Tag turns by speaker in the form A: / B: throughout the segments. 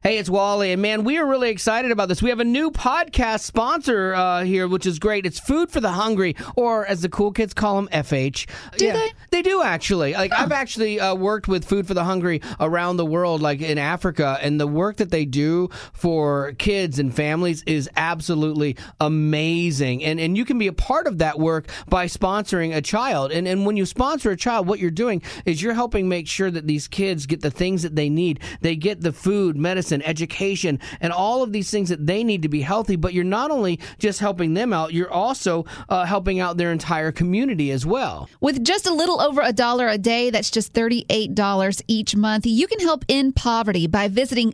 A: Hey, it's Wally, and man, we are really excited about this. We have a new podcast sponsor here, which is great. It's Food for the Hungry, or as the cool kids call them, FH.
B: Do they?
A: They do, actually. Like, I've actually worked with Food for the Hungry around the world, like in Africa, and the work that they do for kids and families is absolutely amazing. And you can be a part of that work by sponsoring a child. And when you sponsor a child, what you're doing is you're helping make sure that these kids get the things that they need. They get the food, medicine, education, and all of these things that they need to be healthy. But you're not only just helping them out, you're also helping out their entire community as well.
B: With just a little over $1 a day, that's just $38 each month, you can help end poverty by visiting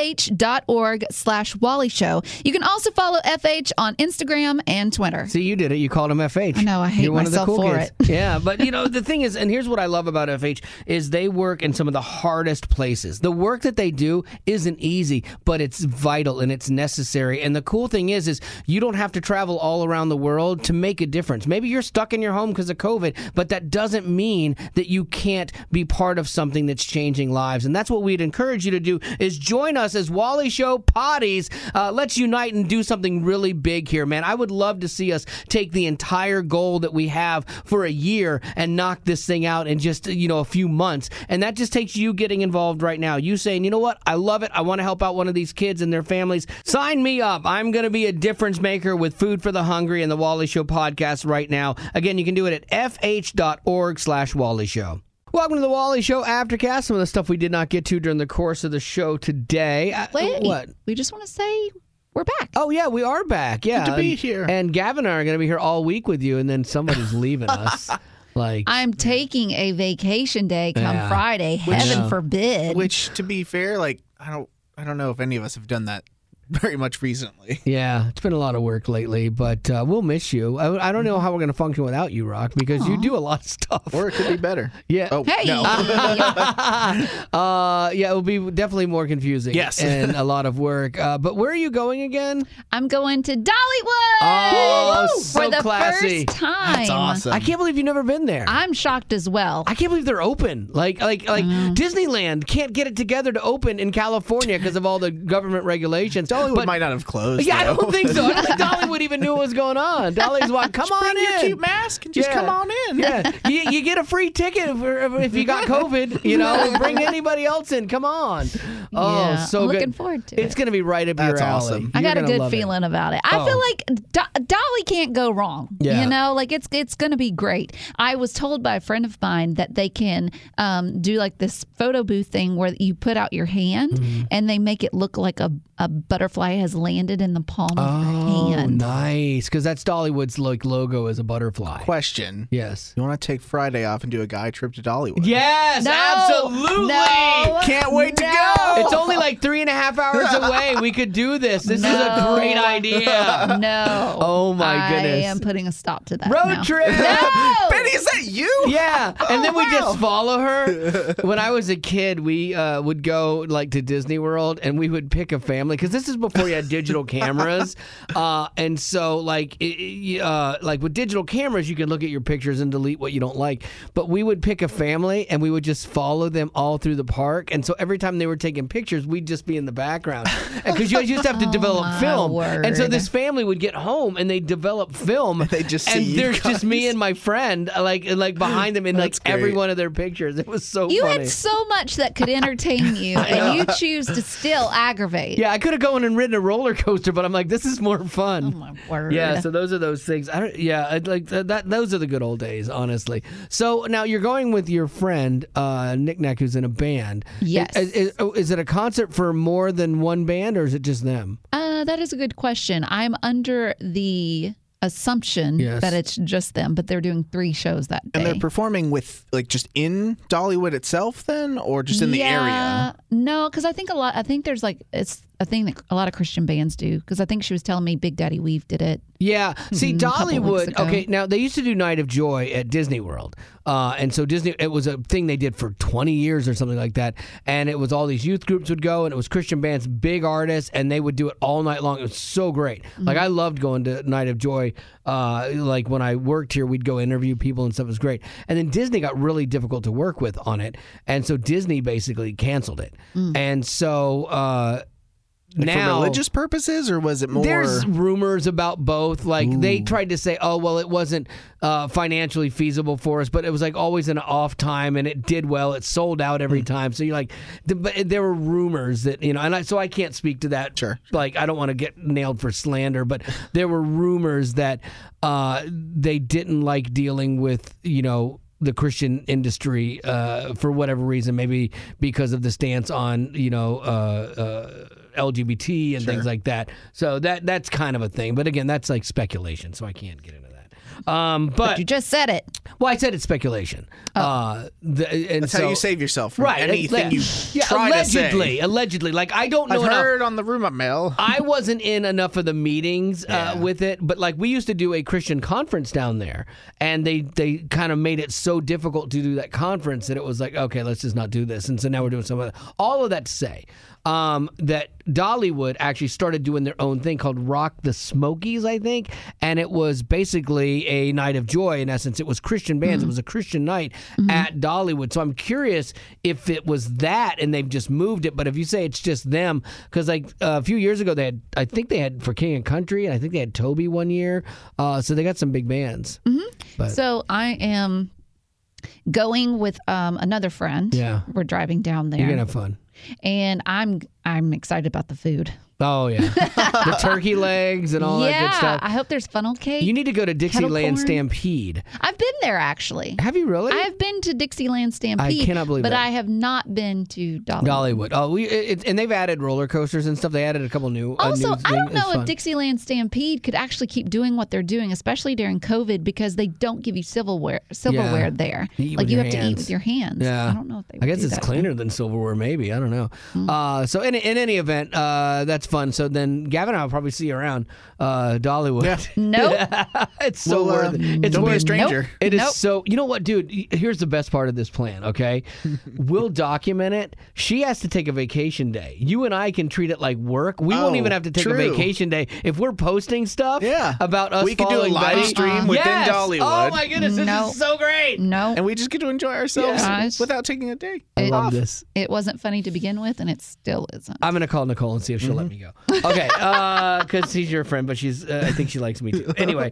B: fh.org/Wally Show. You can also follow FH on Instagram and Twitter.
A: See, you did it. You called him FH.
B: I know. I hate
A: You're one
B: myself
A: of the cool
B: for
A: kids.
B: it.
A: Yeah, but the thing is, and here's what I love about FH, is they work in some of the hardest places. The work that they do isn't easy, but it's vital and it's necessary. And the cool thing is you don't have to travel all around the world to make a difference. Maybe you're stuck in your home because of COVID, but that doesn't mean that you can't be part of something that's changing lives. And that's what we'd encourage you to do, is join us as Wally Show Potties. Let's unite and do something really big here, man. I would love to see us take the entire goal that we have for a year and knock this thing out in just, a few months. And that just takes you getting involved right now. You saying, you know what? I love it. I want to help out one of these kids and their families. Sign me up. I'm going to be a difference maker with Food for the Hungry and the Wally Show podcast right now. Again, you can do it at fh.org/Wally Show. Welcome to the Wally Show Aftercast. Some of the stuff we did not get to during the course of the show today.
B: Wait,
A: what?
B: We just want to say we're back.
A: Oh, yeah, we are back. Yeah.
C: Good to be here.
A: And Gavin and I are going to be here all week with you, and then somebody's leaving us.
B: I'm taking a vacation day come Friday. Heaven forbid.
C: Which, to be fair, I don't know if any of us have done that very much recently.
A: Yeah, it's been a lot of work lately, but we'll miss you. I don't know how we're going to function without you, Rock, because you do a lot of stuff.
C: Or it could be better.
A: Yeah.
C: Oh,
B: Hey.
C: no.
A: Yeah, it will be definitely more confusing.
C: Yes.
A: And a lot of work. But where are you going again?
B: I'm going to Dollywood
A: Oh, so
B: for the
A: classy.
B: first time.
C: That's awesome.
A: I can't believe you've never been there.
B: I'm shocked as well.
A: I can't believe they're open. Like Disneyland can't get it together to open in California because of all the government regulations.
C: Dollywood might not have closed.
A: Yeah, I
C: though.
A: don't think so. I don't think Dollywood even knew what was going on. Dolly's like, come on
C: Bring
A: in.
C: your cute mask and just come on in.
A: Yeah, you get a free ticket if you got COVID. Bring anybody else in. Come on. Oh,
B: Yeah,
A: so
B: I'm
A: good.
B: looking forward to it.
A: It's going to be right up your
C: That's
A: alley.
C: awesome.
B: I got a
A: You're gonna
B: good
A: love it.
B: feeling about it. I feel like Dolly can't go wrong.
A: Yeah.
B: It's going to be great. I was told by a friend of mine that they can do like this photo booth thing where you put out your hand and they make it look like a butterfly has landed in the palm of your
A: Oh,
B: hand.
A: nice. Because that's Dollywood's logo as a butterfly.
C: Question.
A: Yes.
C: You want to take Friday off and do a guy trip to Dollywood?
A: Yes,
B: No.
A: absolutely.
B: No.
C: Can't wait to
B: No.
C: go.
A: It's only like 3.5 hours away. We could do this. This is a great idea.
B: No.
A: Oh, my goodness.
B: I am putting a stop to that
A: Road
B: now.
A: trip.
B: No.
C: Benny, is that you?
A: Yeah, and then we
C: wow.
A: just follow her. When I was a kid, we would go to Disney World, and we would pick a family because this is before you had digital cameras, and so with digital cameras, you can look at your pictures and delete what you don't like. But we would pick a family, and we would just follow them all through the park. And so every time they were taking pictures, we'd just be in the background because you just have to develop
B: my
A: film.
B: word.
A: And so this family would get home, and they develop film.
C: They just see
A: and
C: you
A: there's just me
C: guys.
A: and my friend like behind them in
C: That's
A: every
C: great.
A: one of their pictures. It was so
B: You
A: funny.
B: had so much that could entertain you, and you choose to still aggravate.
A: Yeah, I could have gone and ridden a roller coaster, but I'm like, this is more
B: Oh
A: fun.
B: my word.
A: Yeah, so those are those things. I'd like that. Those are the good old days, honestly. So now you're going with your friend Nick Nack, who's in a band.
B: Yes.
A: Is it a concert for more than one band, or is it just them?
B: That is a good question. I'm under the assumption
A: Yes.
B: that it's just them, but they're doing 3 shows that day.
C: And they're performing with just in Dollywood itself, then, or just in the area?
B: No, because I think there's it's a thing that a lot of Christian bands do. Because I think she was telling me Big Daddy Weave did it.
A: Yeah. See,
B: a couple weeks
A: Dollywood.
B: ago.
A: Okay, now they used to do Night of Joy at Disney World, and so it was a thing they did for 20 years or something like that. And it was all these youth groups would go, and it was Christian bands, big artists, and they would do it all night long. It was so great. Like I loved going to Night of Joy. Like when I worked here, we'd go interview people and stuff. It was great. And then Disney got really difficult to work with on it, and so Disney basically canceled it. And so now
C: for religious purposes, or was it more?
A: There's rumors about both. Like they tried to say, oh, well, it wasn't financially feasible for us, but it was like always an off time, and it did well. It sold out every time. So you're like, but there were rumors that, and so I can't speak to that.
C: Sure.
A: Like I don't want to get nailed for slander, but there were rumors that they didn't like dealing with, the Christian industry for whatever reason, maybe because of the stance on, LGBT and things like that. So that's kind of a thing. But again, that's like speculation, so I can't get into that. But
B: You just said it.
A: well, I said it's speculation. And
C: That's how you save yourself from
A: right,
C: anything you try
A: allegedly,
C: to say.
A: Allegedly. Like, I don't know
C: I've
A: enough.
C: heard on the rumor mill.
A: I wasn't in enough of the meetings with it, but like we used to do a Christian conference down there, and they kind of made it so difficult to do that conference that it was like, okay, let's just not do this. And so now we're doing some of that. All of that to say that Dollywood actually started doing their own thing called Rock the Smokies, I think, and it was basically a night of joy. In essence, it was Christian bands. It was a Christian night at Dollywood. So I'm curious if it was that and they've just moved it. But if you say it's just them, because like a few years ago I think they had for King and Country, and I think they had Toby one year. So they got some big bands. But,
B: So I am going with another friend.
A: Yeah.
B: We're driving down there.
A: you're gonna have fun.
B: And I'm excited about the food.
A: Oh yeah, the turkey legs and all that good stuff.
B: I hope there's funnel cake.
A: You need to go to Dixieland
B: corn.
A: Stampede.
B: I've been there actually.
A: Have you really?
B: I've been to Dixieland Stampede.
A: I cannot believe
B: but
A: that.
B: I have not been to Dollywood.
A: Dollywood. Oh, and they've added roller coasters and stuff. They added a couple new.
B: Also,
A: new
B: I don't
A: thing. It's
B: know
A: fun.
B: if Dixieland Stampede could actually keep doing what they're doing, especially during COVID, because they don't give you silverware there.
A: You eat
B: Like
A: with
B: you
A: your
B: have to eat
A: hands.
B: with your hands.
A: Yeah.
B: I don't know if they.
A: I guess
B: do
A: it's
B: that.
A: cleaner than silverware, maybe. I don't know. So in any event, that's fun. So then Gavin and I will probably see you around Dollywood.
C: Yeah.
B: Nope.
A: It's so
C: Well,
A: worth it. It's
C: don't be
A: worth
C: a stranger.
B: Nope.
A: It is
B: Nope.
A: so. You know what, dude? Here's the best part of this plan. Okay, we'll document it. She has to take a vacation day. You and I can treat it like work. We won't
C: Oh,
A: even have to take a
C: true.
A: vacation day if we're posting stuff.
C: Yeah.
A: About us.
C: We could do a
A: following
C: live
A: Betty.
C: stream within
A: Yes!
C: Dollywood.
A: Oh my goodness, this
B: No.
A: is so great.
B: No.
C: And we just get to enjoy ourselves
B: Yes.
C: without taking a day.
A: I love
C: off.
A: this.
B: It wasn't funny to begin with, and it still isn't.
A: I'm gonna call Nicole and see if she'll let me go. Okay, because she's your friend, but she's. I think she likes me too. Anyway,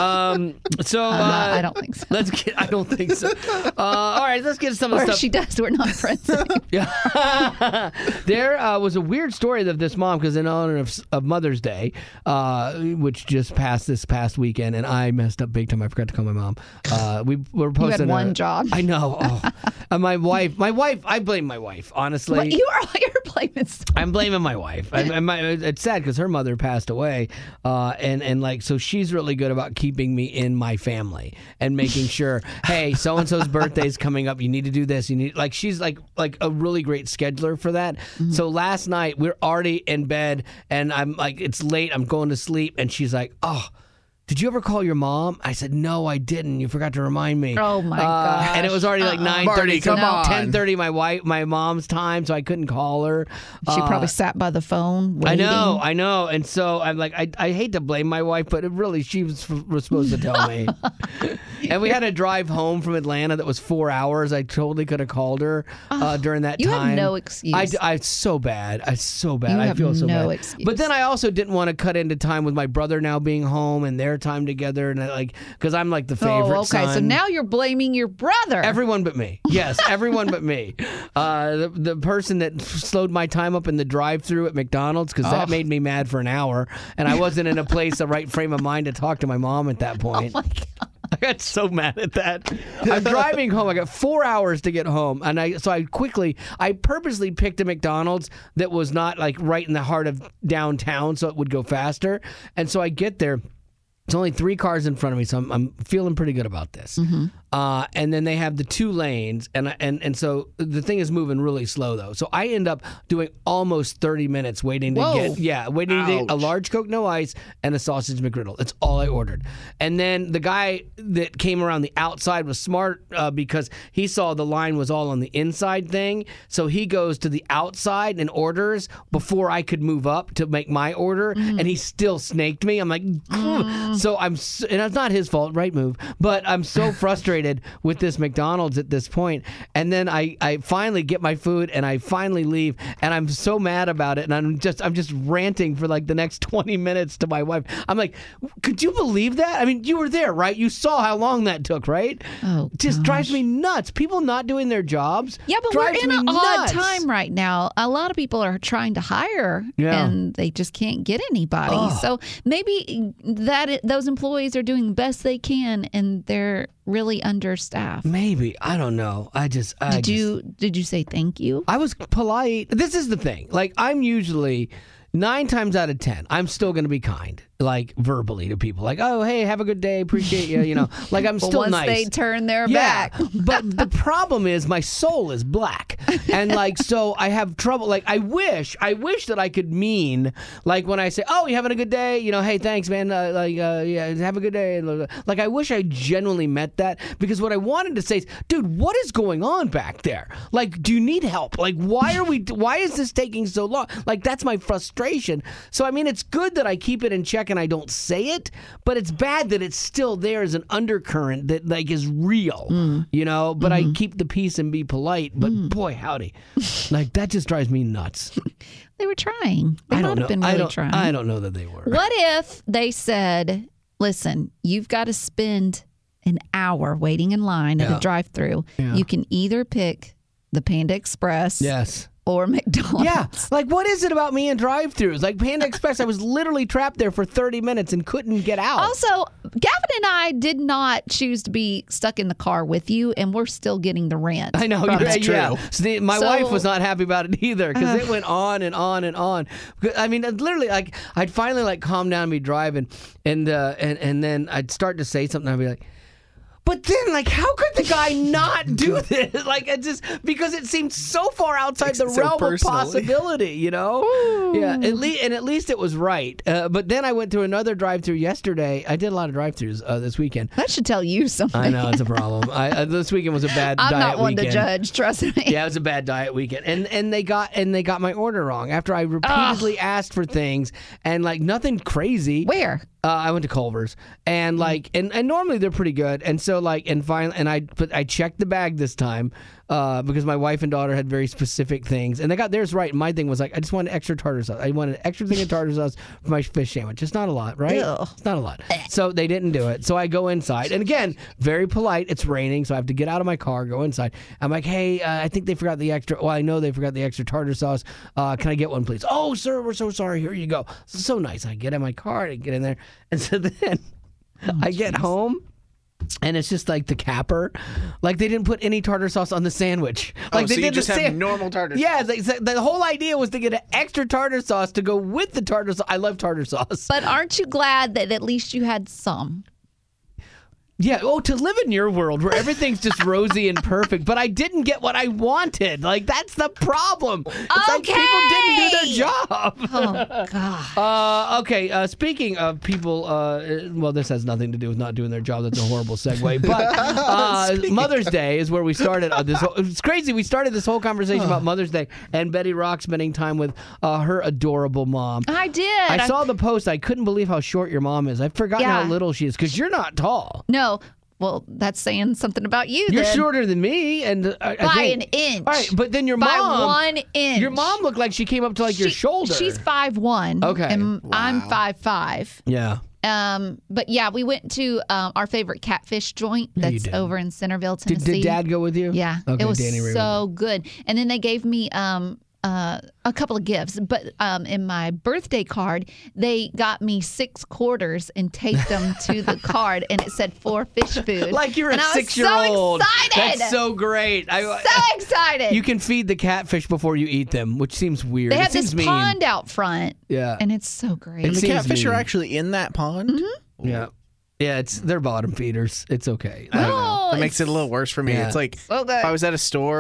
A: so
B: I don't think so.
A: let's get. I don't think so. All right, let's get some of
B: Or
A: the
B: if
A: stuff.
B: she does, we're not friends anymore.
A: Yeah. There was a weird story of this mom because in honor of Mother's Day, which just passed this past weekend, and I messed up big time. I forgot to call my mom. We were posting.
B: You had one job.
A: I know. Oh. And my wife. I blame my wife. Honestly,
B: But you're blaming someone.
A: I'm blaming my wife. It's sad because her mother passed away, and like so she's really good about keeping me in my family and making sure, hey, so and so's birthday's coming up. You need to do this. You need she's like a really great scheduler for that. So last night we're already in bed and I'm like it's late. I'm going to sleep and she's like, oh. Did you ever call your mom? I said, no, I didn't. You forgot to remind me.
B: Oh, my gosh.
A: And it was already like 9:30.
C: Marty,
A: so
C: come on.
A: 10:30 my mom's time, so I couldn't call her.
B: She probably sat by the phone waiting.
A: I know. And so I'm like, I hate to blame my wife, but she was supposed to tell me. And we had a drive home from Atlanta that was 4 hours. I totally could have called her during that
B: You
A: time.
B: have no excuse.
A: I so bad. I so bad.
B: You
A: I
B: have
A: feel so
B: no
A: bad.
B: excuse.
A: But then I also didn't want to cut into time with my brother now being home and their time together, and because I'm like the favorite
B: Oh, okay.
A: son.
B: So now you're blaming your brother.
A: Everyone but me. Yes, everyone but me. The person that slowed my time up in the drive-thru at McDonald's because that made me mad for an hour, and I wasn't in the right frame of mind to talk to my mom at that point.
B: Oh my God.
A: I got so mad at that. I'm driving home. I got 4 hours to get home, and I purposely picked a McDonald's that was not like right in the heart of downtown, so it would go faster. And so I get there. It's only 3 cars in front of me, so I'm feeling pretty good about this. And then they have the 2 lanes, and so the thing is moving really slow though. So I end up doing almost 30 minutes waiting to
B: Whoa.
A: get a large Coke, no ice, and a sausage McGriddle. That's all I ordered. And then the guy that came around the outside was smart because he saw the line was all on the inside thing, so he goes to the outside and orders before I could move up to make my order, and he still snaked me. I'm like, so and it's not his fault, right move, but I'm so frustrated frustrated with this McDonald's at this point. And then I finally get my food and I finally leave, and I'm so mad about it, and I'm just ranting for like the next 20 minutes to my wife. I'm like, could you believe that? I mean, you were there, right? You saw how long that took, right?
B: Oh,
A: just drives
B: gosh.
A: me nuts. People not doing their jobs.
B: Yeah, but we're
A: drives
B: in
A: me
B: an odd
A: nuts.
B: time right now. A lot of people are trying to hire,
A: Yeah.
B: and they just can't get anybody.
A: Oh.
B: So maybe those employees are doing the best they can, and they're really understaffed.
A: Maybe. I don't know.
B: Did you say thank you?
A: I was polite. This is the thing. Like, I'm usually 9 times out of 10, I'm still going to be kind, like verbally to people. Like, oh, hey, have a good day. Appreciate you. You know, like I'm
B: But
A: still
B: once
A: nice.
B: they turn their
A: Yeah,
B: back.
A: but the problem is my soul is black, and like so I have trouble. Like I wish that I could mean like when I say, "Oh, you having a good day?" You know, "Hey, thanks, man. Yeah, have a good day." Like I wish I genuinely meant that, because what I wanted to say is, dude, what is going on back there? Like, do you need help? Like, why is this taking so long? Like, that's my frustration. So I mean, it's good that I keep it in check and I don't say it, but it's bad that it's still there as an undercurrent that like is real, you know, but I keep the peace and be polite, but boy, howdy. Like that just drives me nuts.
B: They were trying. They
A: I
B: might
A: don't know.
B: have been really trying.
A: I don't know that they were.
B: What if they said, listen, you've got to spend an hour waiting in line at
A: Yeah.
B: a drive-thru.
A: Yeah.
B: You can either pick the Panda Express
A: Yes.
B: or McDonald's.
A: Yeah. Like, what is it about me and drive-thrus? Like Panda Express, I was literally trapped there for 30 minutes and couldn't get out.
B: Also, Gavin and I did not choose to be stuck in the car with you, and we're still getting the rent.
A: I know.
B: from
A: You're,
B: it.
A: yeah. So my
B: So-
A: wife was not happy about it either, because it went on and on and on. I mean, literally, like I'd finally like calm down and be driving, and then I'd start to say something. I'd be like, but then, like, how could the guy not do this? Like, it just because it seemed so far outside
C: Takes
A: the
C: it so
A: realm of
C: personally.
A: possibility, you know? Yeah, at least it was right. But then I went to another drive-thru yesterday. I did a lot of drive-thrus this weekend.
B: That should tell you something.
A: I know it's a problem. This weekend was a bad
B: I'm
A: diet
B: not one
A: weekend.
B: to judge, trust me.
A: Yeah, it was a bad diet weekend, and they got my order wrong after I repeatedly asked for things, and like nothing crazy.
B: Where?
A: I went to Culver's, and like, and normally they're pretty good, and so like, and finally, and I checked the bag this time because my wife and daughter had very specific things, and they got theirs right. My thing was like, I just wanted extra tartar sauce. I wanted an extra thing of tartar sauce for my fish sandwich. It's not a lot, right?
B: Ew.
A: It's not a lot. So they didn't do it. So I go inside, and again, very polite. It's raining, so I have to get out of my car, go inside. I'm like, hey, I think they forgot the extra. Well, I know they forgot the extra tartar sauce. Can I get one, please? Oh, sir, we're so sorry. Here you go. So nice. I get in my car, I get in there, and so then I get home. And it's just like the capper, like they didn't put any tartar sauce on the sandwich. Like
C: so
A: they
C: you
A: did
C: just
A: the
C: have normal tartar sauce.
A: Yeah, the whole idea was to get an extra tartar sauce to go with the tartar sauce. I love tartar sauce.
B: But aren't you glad that at least you had some?
A: Yeah. Oh, to live in your world where everything's just rosy and perfect, but I didn't get what I wanted. Like that's the problem. It's like people didn't do their job.
B: Oh, God.
A: Okay. Speaking of people, well, this has nothing to do with not doing their job. That's a horrible segue. But Mother's Day is where we started this. It's crazy. We started this whole conversation about Mother's Day and Betty Rock spending time with her adorable mom.
B: I did.
A: I saw the post. I couldn't believe how short your mom is. I've forgotten how
B: Yeah.
A: little she is because you're not tall.
B: No. Well, that's saying something about you
A: You're
B: then.
A: shorter than me, and I
B: By
A: think,
B: an inch.
A: All right, but then your
B: By
A: mom,
B: 1 inch.
A: your mom looked like she came up to like your shoulder.
B: She's 5'1".
A: Okay.
B: And I'm
C: Wow.
B: 5'5".
A: yeah.
B: But yeah, we went to our favorite catfish joint
A: Yeah, you
B: that's
A: did.
B: over in Centerville, Tennessee.
A: Did Dad go with you?
B: Yeah,
A: Okay,
B: it was
A: Danny Ray
B: so good. And then they gave me a couple of gifts, but in my birthday card, they got me 6 quarters and taped them to the card, and it said for fish food.
A: Like you're
B: and
A: a
B: I was
A: 6-year-old.
B: So excited!
A: That's so great.
B: So excited!
A: You can feed the catfish before you eat them, which seems weird.
B: They
A: It
B: have this
A: seems mean.
B: pond out front,
A: Yeah.
B: and it's so great.
C: And the
A: seems
C: catfish
A: mean.
C: are actually in that pond?
A: Yeah. Yeah, they're bottom feeders. It's okay.
B: Oh,
C: That makes it a little worse for me.
A: Yeah.
C: It's like
B: so good.
C: if I was at a store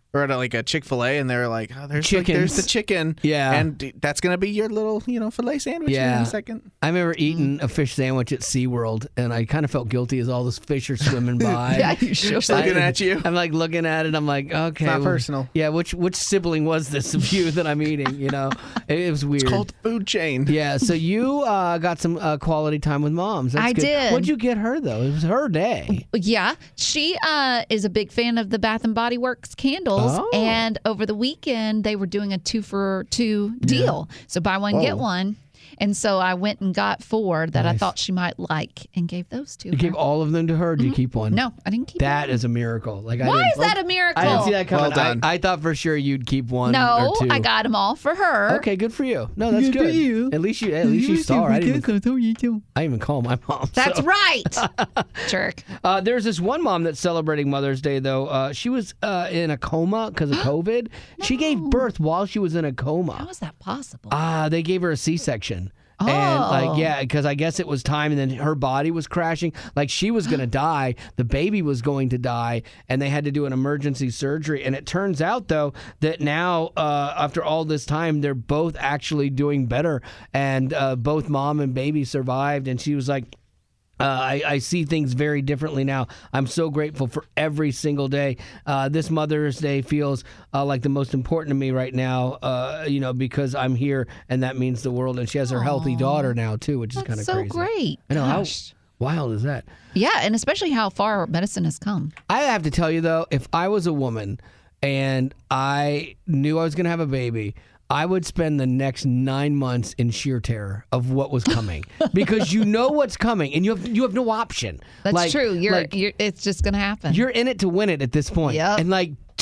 C: or at like a Chick-fil-A, and they're like, oh, there's the chicken.
A: Yeah.
C: And that's going to be your little, filet sandwich here in a second.
A: I remember eating a fish sandwich at SeaWorld, and I kind of felt guilty as all those fish are swimming by.
B: Yeah, you should.
C: Just looking at you.
A: I'm like looking at it. I'm like, okay.
C: It's not personal.
A: Yeah, which sibling was this of you that I'm eating? It was weird.
C: It's called the food chain.
A: Yeah, so you got some quality time with moms. That's
B: I
A: good.
B: did.
A: What'd you get her, though? It was her day.
B: Yeah, she is a big fan of the Bath and Body Works candles,
A: Oh.
B: and over the weekend they were doing a 2-for-2 deal. So buy one get one, and so I went and got 4 that I
A: Nice.
B: thought she might like, and gave those to
A: You
B: her.
A: gave all of them to her, or did you keep one?
B: No, I didn't keep
A: That
B: one.
A: is a miracle. Like,
B: Why is that a miracle?
A: I didn't see that coming.
C: Well done.
A: I thought for sure you'd keep one
B: No,
A: or two.
B: I got them all for her.
A: Okay, good for you. No, that's
D: Good for
A: good.
D: you.
A: At least you saw her. I didn't even call my mom.
B: That's
A: so.
B: right. Jerk.
A: There's this one mom that's celebrating Mother's Day, though. She was in a coma because of COVID. She gave birth while she was in a
B: How
A: coma.
B: is that possible?
A: They gave her a C-section.
B: Oh.
A: And because I guess it was time, and then her body was crashing. Like, she was going to die, the baby was going to die, and they had to do an emergency surgery. And it turns out, though, that now after all this time, they're both actually doing better, and both mom and baby survived. And she was like, I see things very differently now. I'm so grateful for every single day. This Mother's Day feels like the most important to me right now, because I'm here, and that means the world. And she has her healthy daughter now, too, which is kind of
B: so
A: crazy.
B: great.
A: I know. How
B: Gosh.
A: wild is that?
B: Yeah, and especially how far medicine has come.
A: I have to tell you, though, if I was a woman and I knew I was going to have a baby, I would spend the next 9 months in sheer terror of what was coming, because you know what's coming, and you have no option.
B: That's true. You're it's just going to happen.
A: You're in it to win it at this point.
B: Yep.
A: And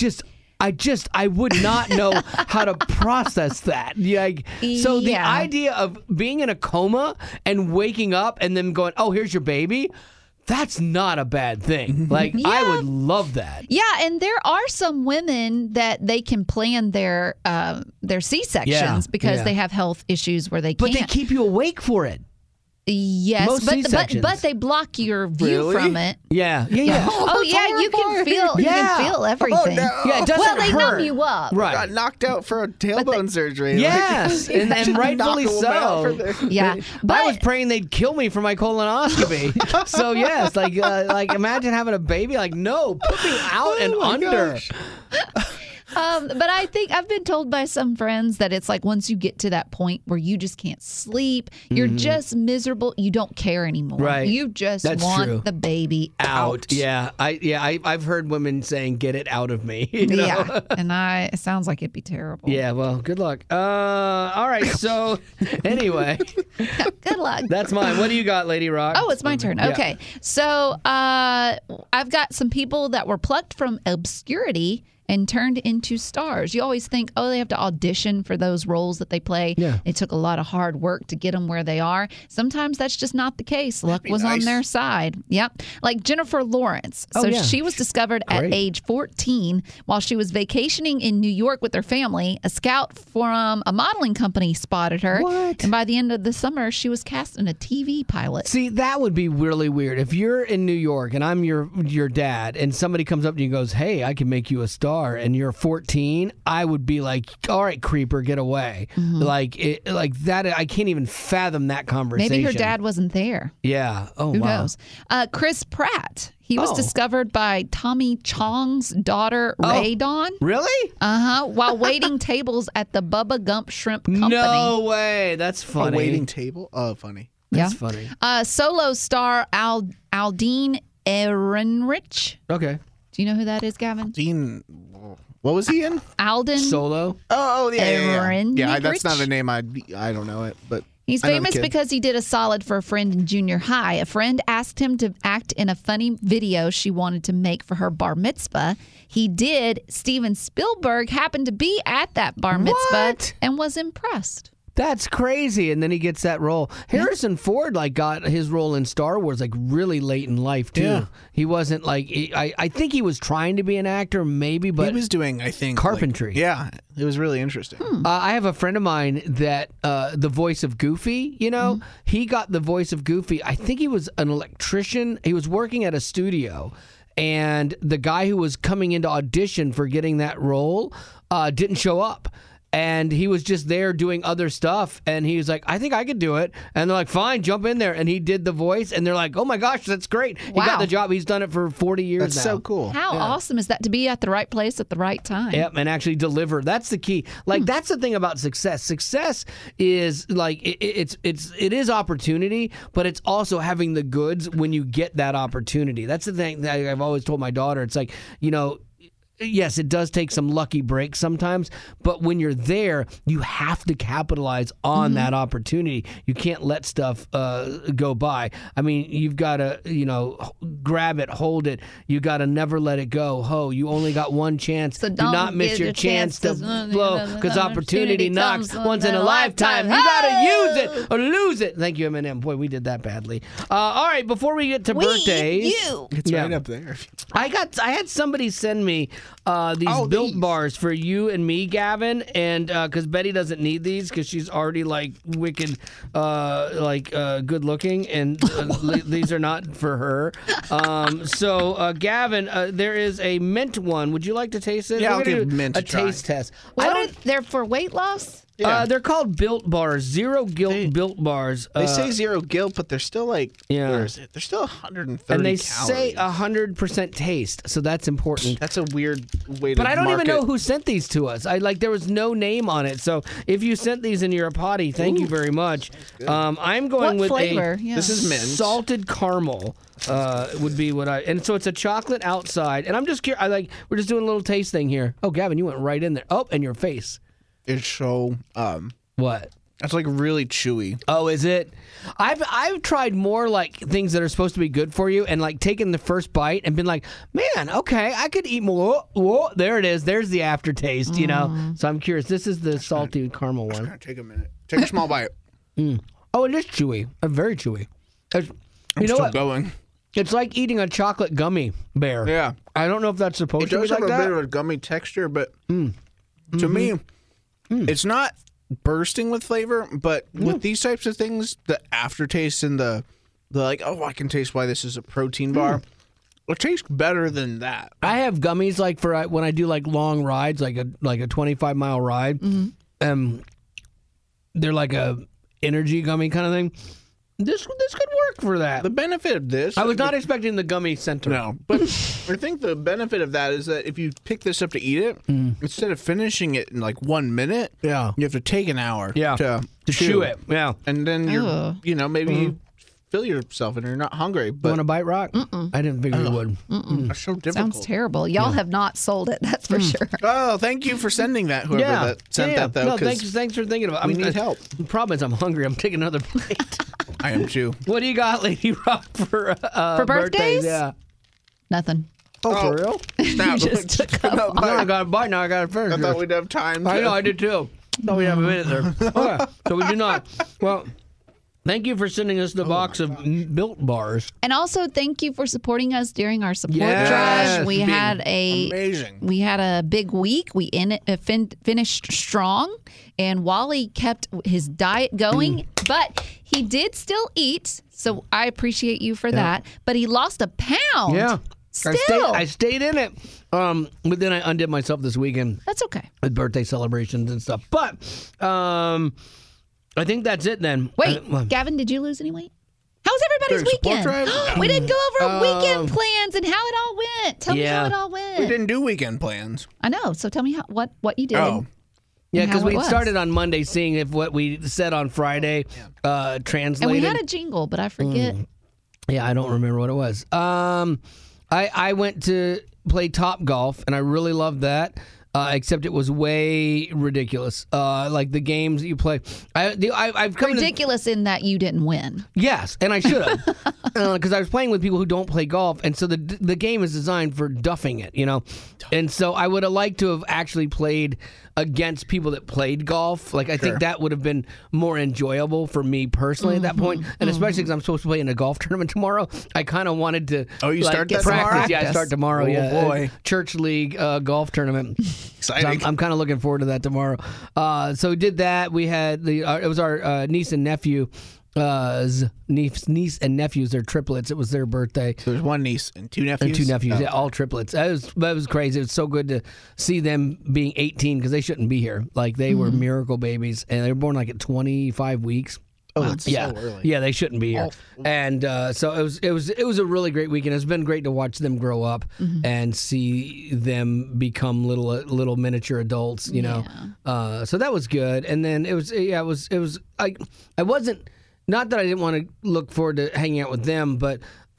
A: I would not know how to process that. So the
B: Yeah.
A: idea of being in a coma and waking up and then going, oh, here's your baby. That's not a bad thing. Like, I
B: Yeah.
A: would love that.
B: Yeah, and there are some women that they can plan their C-sections
A: Yeah,
B: because
A: yeah.
B: they have health issues where they
A: But
B: can't.
A: they keep you awake for it.
B: Yes,
A: most
B: but
A: C-sections.
B: they block your view
C: Really?
B: from it.
A: Yeah.
B: Oh yeah, you can feel everything.
C: no.
A: Yeah, it doesn't
B: Well, they
A: hurt.
B: numb you up.
C: Got
A: Right.
C: knocked out for a tailbone surgery.
A: Yes, and rightfully
C: Knock 'em out
A: so.
C: for the-
B: Yeah, but
A: I was praying they'd kill me for my colonoscopy. So yes, like imagine having a baby. Like, no, put me out and
C: my
A: under.
C: gosh.
B: but I think I've been told by some friends that it's like once you get to that point where you just can't sleep, you're just miserable. You don't care anymore.
A: Right.
B: You just
A: That's
B: want
A: true.
B: the baby out.
A: Yeah, I've heard women saying, "Get it out of me." you know?
B: Yeah, and it sounds like it'd be terrible.
A: Yeah. Well, good luck. All right. So anyway,
B: Good luck.
A: that's mine. What do you got, Lady Rock?
B: Oh, it's my turn.
A: Yeah.
B: Okay. So I've got some people that were plucked from obscurity and turned into stars. You always think, oh, they have to audition for those roles that they play.
A: Yeah.
B: It took a lot of hard work to get them where they are. Sometimes that's just not the case. Luck was on
C: nice.
B: their side. Yep. Like Jennifer Lawrence.
A: Oh,
B: So
A: yeah.
B: she was discovered at
A: Great.
B: age 14 while she was vacationing in New York with her family. A scout from a modeling company spotted her.
A: What?
B: And by the end of the summer, she was cast in a TV pilot.
A: See, that would be really weird. If you're in New York and I'm your dad, and somebody comes up to you and goes, "Hey, I can make you a star," and you're 14, I would be like, "All right, creeper, get away!" Like that. I can't even fathom that conversation.
B: Maybe her dad wasn't there.
A: Yeah. Oh,
B: Who
A: wow.
B: knows? Chris Pratt. He was
A: Oh.
B: discovered by Tommy Chong's daughter, Ray Dawn.
A: Really?
B: While waiting tables at the Bubba Gump Shrimp Company.
A: No way. That's
C: A
A: funny.
C: waiting table? Oh, funny.
B: Yeah.
A: That's funny.
B: Solo star Aldine Ehrenreich.
A: Okay.
B: Do you know who that is, Gavin?
C: Dean, what was he in?
B: Alden.
A: Solo.
C: Oh, yeah.
B: Aaron
C: Yeah, that's not
B: Rich?
C: a name I don't know it, but
B: He's
C: I know the
B: famous
C: kid.
B: because he did a solid for a friend in junior high. A friend asked him to act in a funny video she wanted to make for her bar mitzvah. He did. Steven Spielberg happened to be at that bar mitzvah
A: What?
B: and was impressed.
A: That's crazy. And then he gets that role. Harrison Ford got his role in Star Wars really late in life too.
C: Yeah.
A: He wasn't I think he was trying to be an actor maybe, but
C: he was doing, I think,
A: carpentry.
C: yeah, it was really interesting.
A: I have a friend of mine that the voice of Goofy, he got the voice of Goofy. I think he was an electrician. He was working at a studio. and the guy who was coming into audition for getting that role didn't show up. And he was just there doing other stuff. And he was like, I think I could do it. And they're like, fine, jump in there. And he did the voice. And they're like, oh my gosh, that's great. He got the job. He's done it for 40 years
C: That's
A: now.
C: so cool.
B: How awesome is that to be at the right place at the right time?
A: Yep, and actually deliver. That's the key. Like that's the thing about success. Success is like it is opportunity, but it's also having the goods when you get that opportunity. That's the thing that I've always told my daughter. It's like, yes, it does take some lucky breaks sometimes, but when you're there, you have to capitalize on that opportunity. You can't let stuff go by. I mean, you've got to, grab it, hold it. You got to never let it go. You only got one chance.
B: So
A: do
B: don't
A: not miss
B: give
A: your
B: your
A: chance to
B: chance
A: blow, because opportunity knocks once in a lifetime. You got to use it or lose it. Thank you, Eminem. Boy, we did that badly. All right, before we get to birthdays.
C: It's right up there.
A: I had somebody send me these Built Bars for you and me, Gavin, and because Betty doesn't need these because she's already like wicked, good looking, and these are not for her. So Gavin, there is a mint one. Would you like to taste it?
C: Yeah,
A: We're
C: I'll
A: gonna
C: give
A: do
C: mint a try.
A: taste test.
B: They're for weight loss?
C: Yeah.
A: They're called Built Bars, zero guilt Built Bars.
C: They say zero guilt, but they're still like,
A: Yeah.
C: where is it? They're still 130
A: and they
C: calories.
A: say 100% taste, so that's important.
C: That's a weird way to
A: But I don't even
C: market.
A: know who sent these to us. There was no name on it. So if you sent these and you're a potty, thank you very much. I'm going
B: What
A: with
B: flavor?
A: a
B: Yeah.
C: This is mint.
A: salted caramel. Would be what and so it's a chocolate outside. And I'm just curious. We're just doing a little taste thing here. Oh, Gavin, you went right in there. Oh, and your face.
C: It's so
A: What?
C: it's like really chewy.
A: Oh, is it? I've tried more like things that are supposed to be good for you, and like taken the first bite and been like, man, okay, I could eat more. Whoa, there it is. There's the aftertaste, So I'm curious. This is the salty caramel one.
C: Take a minute. Take a small bite.
A: Oh, it is chewy. Very chewy.
C: I'm
A: You know
C: still
A: what?
C: going.
A: It's like eating a chocolate gummy bear.
C: Yeah.
A: I don't know if that's supposed
C: It
A: to be
C: does have
A: like
C: a
A: that.
C: bit of a gummy texture, but to me, it's not bursting with flavor. But with these types of things, the aftertaste and the like, I can taste why this is a protein bar. It tastes better than that.
A: I have gummies like for when I do like long rides, like a 25-mile ride. They're like a energy gummy kind of thing. This could work for that.
C: The benefit of this,
A: I was not expecting the gummy center.
C: no, but I think the benefit of that is that if you pick this up to eat it, instead of finishing it in like 1 minute,
A: Yeah.
C: you have to take an hour
A: To chew it. Yeah.
C: and then you're,
B: Ugh.
C: maybe you fill yourself and you're not hungry.
A: You
C: But
A: want to bite rock? I didn't figure you would.
C: it's so difficult.
B: Sounds terrible. Y'all have not sold it, that's for sure.
C: Oh, thank you for sending that. Whoever that sent that though,
A: No,
C: 'cause
A: thanks for thinking about it.
C: we need help.
A: The problem is I'm hungry. I'm taking another plate.
C: I am too.
A: What do you got, Lady Rock, for
B: birthdays?
A: Yeah.
B: Nothing.
A: Oh, for real?
C: Snap.
B: just took
C: No,
A: No, I got a bite now. I got a finish.
C: I thought we'd have time.
A: I know, I did too. Thought we have a minute there. Okay, so we do not. Well, thank you for sending us the box of Built Bars.
B: And also, thank you for supporting us during our support
A: Yes.
B: drive. We
C: Been
B: had
C: amazing.
B: we had a big week. We finished strong, and Wally kept his diet going, but he did still eat. So I appreciate you for that. But he lost a pound.
A: Yeah.
B: Still,
A: I stayed in it. But then I undid myself this weekend
B: that's okay.
A: with birthday celebrations and stuff. But I think that's it then.
B: Wait, Gavin, did you lose any weight? How was everybody's
C: During support
B: weekend?
C: drive?
B: We didn't go over weekend plans and how it all went. Tell me
A: Yeah.
B: how it all
C: We
B: went.
C: didn't do weekend plans.
B: I know. So tell me what you did.
C: Oh.
A: Yeah,
B: and
A: because
B: how it
A: we
B: was.
A: started on Monday seeing if what we said on Friday translated.
B: And we had a jingle, but I forget.
A: Yeah, I don't remember what it was. I went to play Top Golf, and I really loved that. Except it was way ridiculous. Like the games that you play. I've come to,
B: Ridiculous in that you didn't win.
A: yes, and I should have, because I was playing with people who don't play golf, and so the game is designed for duffing it, And so I would have liked to have actually played against people that played golf. Like I think that would have been more enjoyable for me personally at that point, and especially because I'm supposed to play in a golf tournament tomorrow. I kind of wanted to.
C: Oh, you start
A: get
C: that tomorrow?
A: practice. Yeah, I start tomorrow.
C: Oh,
A: yeah,
C: boy.
A: church league golf tournament. So
C: Exciting.
A: I'm kind of looking forward to that tomorrow. So we did that. We had it was our niece and nephew. niece and nephews. They're triplets. It was their birthday.
C: So there's one niece and two nephews.
A: And two nephews,
C: Oh.
A: yeah, all triplets. That was crazy. It was so good to see them being 18 because they shouldn't be here. Like they were miracle babies, and they were born like at 25 weeks.
C: Oh, that's
A: Yeah,
C: so early.
A: yeah, they shouldn't be here. And so it was a really great weekend. It's been great to watch them grow up and see them become little miniature adults. You know, so that was good. And then it was I wasn't, not that I didn't want to look forward to hanging out with them, but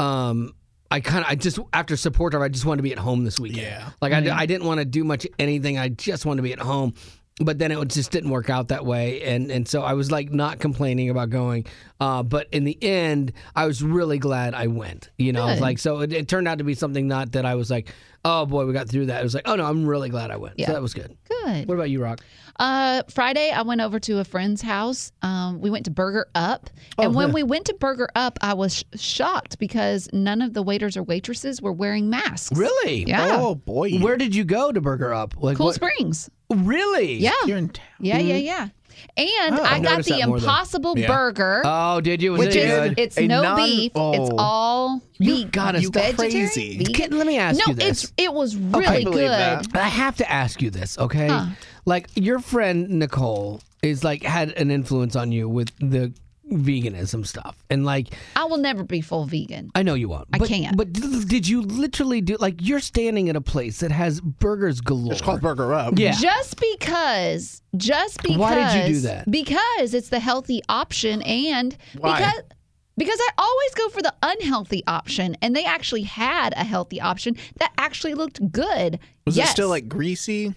A: I just after support drive, I just wanted to be at home this weekend.
C: Yeah.
A: Like I didn't want to do much anything. I just wanted to be at home. But then it just didn't work out that way, and so I was like not complaining about going. But in the end, I was really glad I went. You know,
B: Good.
A: like so it turned out to be something not that I was like, oh boy, we got through that. It was like, oh no, I'm really glad I went.
B: Yeah.
A: So that was good.
B: Good.
A: What about you, Rock?
B: Friday, I went over to a friend's house. We went to Burger Up. And when we went to Burger Up, I was shocked because none of the waiters or waitresses were wearing masks.
A: Really?
B: Yeah.
C: Oh boy.
A: Where did you go to Burger Up? Like
B: Cool
A: what-
B: Springs.
A: Really?
B: Yeah.
C: You're in town.
B: Yeah. And I got
A: noticed
B: the
A: that more, though.
B: Impossible
C: Yeah.
B: Burger,
A: Oh, did you? Was
B: which
A: it
B: is
A: good?
B: it's
C: A
B: no
C: non-
B: beef. It's
C: Oh.
B: all
A: You
B: vegan.
A: gotta stop.
B: Vegetarian?
C: Crazy.
B: Vegan?
A: Let me ask
B: no,
A: you this.
B: it was
C: I
B: really
C: believe
B: good.
C: that.
A: I have to ask you this, okay?
B: Huh.
A: Like your friend Nicole is like had an influence on you with the veganism stuff, and like
B: I will never be full vegan.
A: I know you won't.
B: I can't.
A: But did you literally do like you're standing at a place that has burgers galore?
C: It's called Burger Up.
A: Yeah.
B: Just because.
A: Why did you do that?
B: Because it's the healthy option, and
C: Why?
B: because I always go for the unhealthy option, and they actually had a healthy option that actually looked good.
C: Was
B: yes.
C: it still like greasy?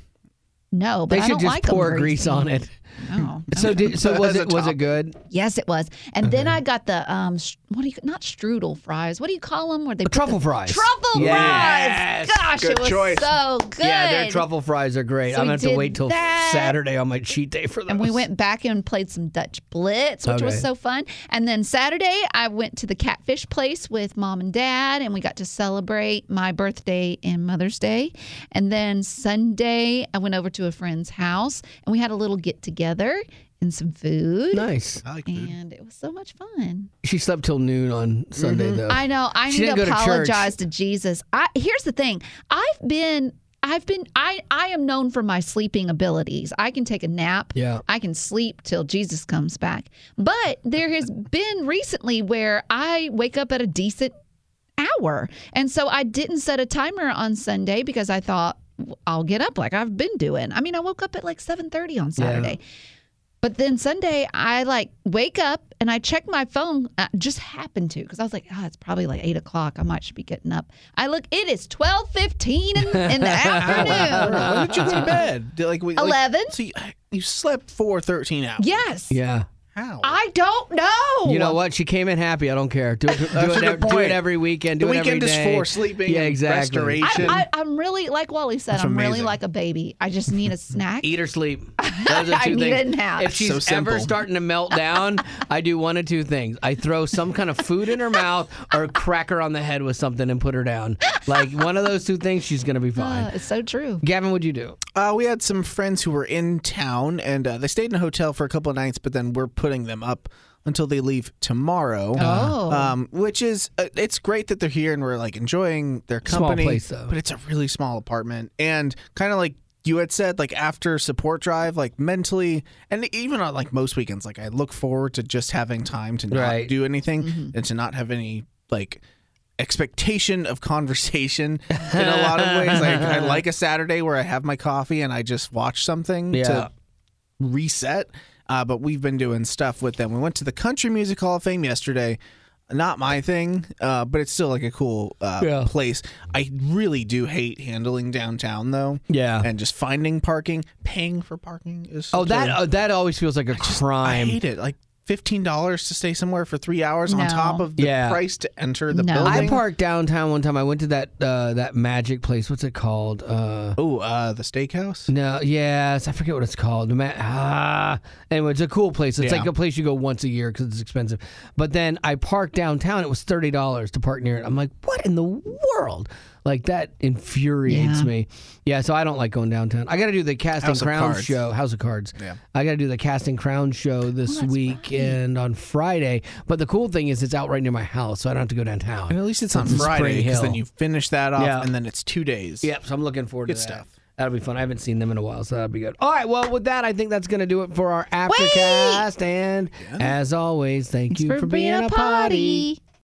B: No, but
A: They
B: I
A: should
B: don't
A: just
B: like them
A: pour
B: greasy.
A: grease on it.
B: No.
A: So was
C: As a
A: it
C: top.
A: good?
B: Yes, it was. And then I got the what do you not strudel fries? What do you call them? Where they put
A: Truffle
B: the-
A: fries.
B: Truffle
A: Yes.
B: fries. Gosh,
C: Good
B: it was
C: choice.
B: so good.
A: Yeah, their truffle fries are great.
B: So
A: I'm
B: we
A: gonna have to
B: did
A: wait till
B: that.
A: Saturday on my cheat day for those.
B: And we went back and played some Dutch Blitz, which was
A: Okay.
B: so fun. And then Saturday, I went to the Catfish Place with Mom and Dad, and we got to celebrate my birthday and Mother's Day. And then Sunday, I went over to a friend's house, and we had a little get together and some food.
A: Nice.
C: I like food.
B: And it was so much fun.
A: She slept till noon on Sunday though.
B: I know. I
A: She
B: need
A: didn't
B: to
A: go to church.
B: apologize to Jesus. Here's the thing. I am known for my sleeping abilities. I can take a nap.
A: Yeah.
B: I can sleep till Jesus comes back. But there has been recently where I wake up at a decent hour. And so I didn't set a timer on Sunday because I thought I'll get up like I've been doing. I mean, I woke up at like 7:30 on Saturday. But then Sunday, I like wake up and I check my phone. I just happened to because I was like, it's probably like 8 o'clock. I might should be getting up. I look, it is 12:15 in the afternoon.
C: When did you go to bed?
B: 11.
C: So you slept for 13 hours.
B: Yes.
A: Yeah.
C: How?
B: I don't know.
A: You know what? She came in happy. I don't care. Do it
C: a good
A: do it
C: point.
A: every weekend.
C: The
A: Do it every
C: weekend is
A: day.
C: for sleeping
A: Yeah,
C: and
A: exactly.
C: restoration.
B: I'm really, like Wally said,
C: That's
B: I'm really
C: amazing.
B: like a baby. I just need a snack.
A: Eat or sleep. Those are
B: I
A: two
B: need
A: things.
B: a nap.
A: If she's
C: So simple.
A: ever starting to melt down, I do one of two things. I throw some kind of food in her mouth or crack her on the head with something and put her down. Like one of those two things, she's going to be fine.
B: It's so true.
A: Gavin, what'd you do?
C: We had some friends who were in town, and they stayed in a hotel for a couple of nights, but then we're putting them up until they leave tomorrow.
B: Oh.
C: Which is, it's great that they're here and we're like enjoying their
A: Small
C: company.
A: place, though.
C: But it's a really small apartment. And kind of like you had said, like after support drive, like mentally, and even on like most weekends, like I look forward to just having time to not
A: Right.
C: do anything and to not have any like expectation of conversation in a lot of ways. Like I like a Saturday where I have my coffee and I just watch something
A: Yeah.
C: to reset. But we've been doing stuff with them. We went to the Country Music Hall of Fame yesterday. Not my thing, but it's still like a cool place. I really do hate handling downtown though.
A: Yeah.
C: And just finding parking, paying for parking is
A: Oh,
C: such a-
A: that always feels like a
C: I
A: crime.
C: hate it. Like $15 to stay somewhere for 3 hours on
B: No.
C: top of the
A: Yeah.
C: price to enter the
B: No.
C: building.
A: I parked downtown one time. I went to that magic place. What's it called?
C: The steakhouse.
A: No, yes, I forget what it's called. Anyway, it's a cool place. It's
C: Yeah.
A: like a place you go once a year because it's expensive. But then I parked downtown. It was $30 to park near it. I'm like, what in the world? Like, that infuriates
B: Yeah.
A: me. Yeah, so I don't like going downtown. I got to do the Casting
C: House of
A: Crowns
C: Cards.
A: show. House of Cards.
C: Yeah.
A: I got to do the Casting Crowns show this weekend on Friday. But the cool thing is it's out right near my house, so I don't have to go downtown.
C: And at least it's on
A: It's in
C: Friday,
A: Spring
C: because
A: Hill.
C: then you finish that off,
A: Yeah.
C: and then it's 2 days.
A: Yep, so I'm looking forward to
C: Good
A: that.
C: stuff.
A: That'll be fun. I haven't seen them in a while, so that'll be good. All right, well, with that, I think that's going to do it for our Aftercast. And as always, thank
B: Thanks
A: you for being a potty.
B: potty.